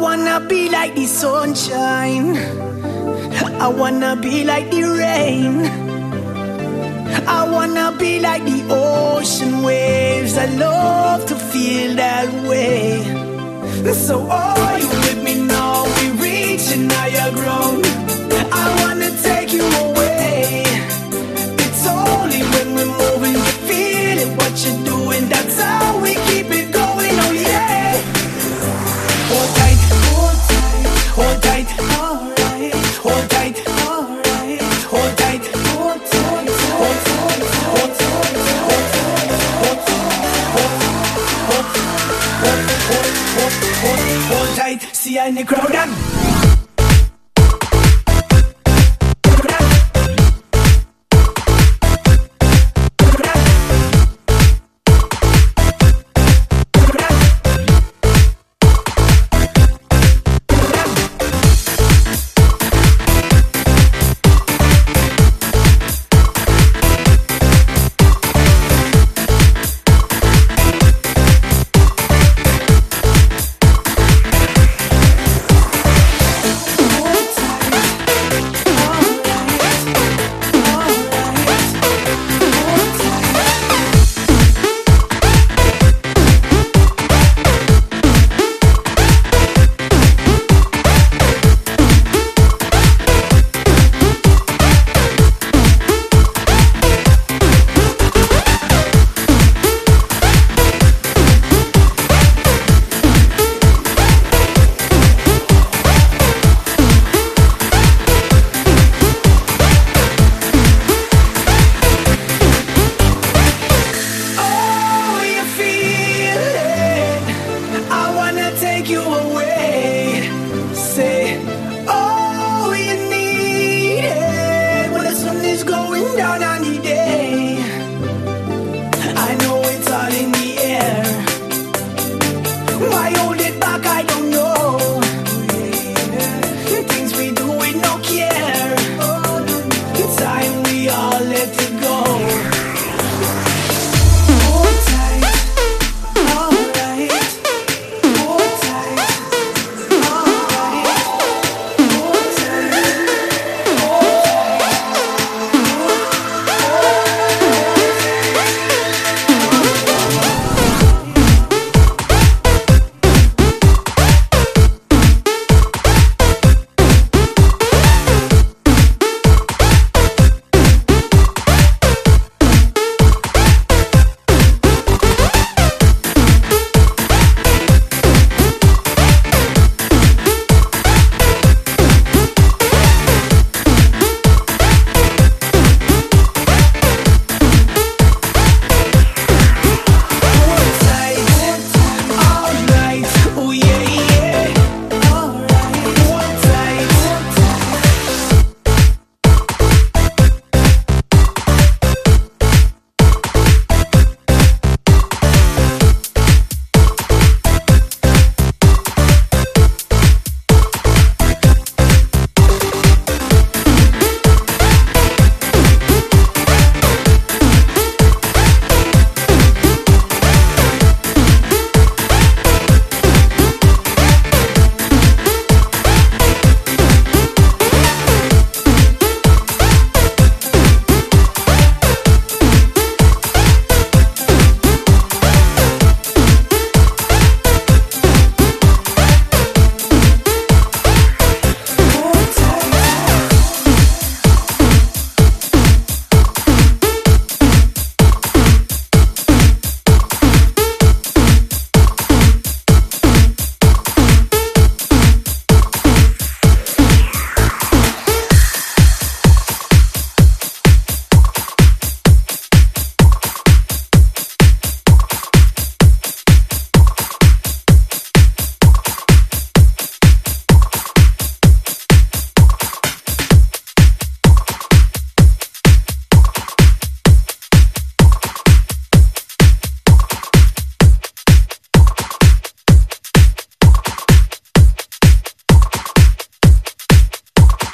wanna be like the sunshine, I wanna be like the rain, I wanna be like the ocean waves. I love to feel that way. So are you with me now? We reaching higher ground. I wanna take you away. It's only when we're moving, you feel it, what you're doing. That's how we keep it going, oh yeah. Hold tight, hold tight, hold tight, alright. Hold tight, alright. Hold tight, hold tight, hold tight, hold tight, hold tight, hold tight, hold tight. See ya in the crowd and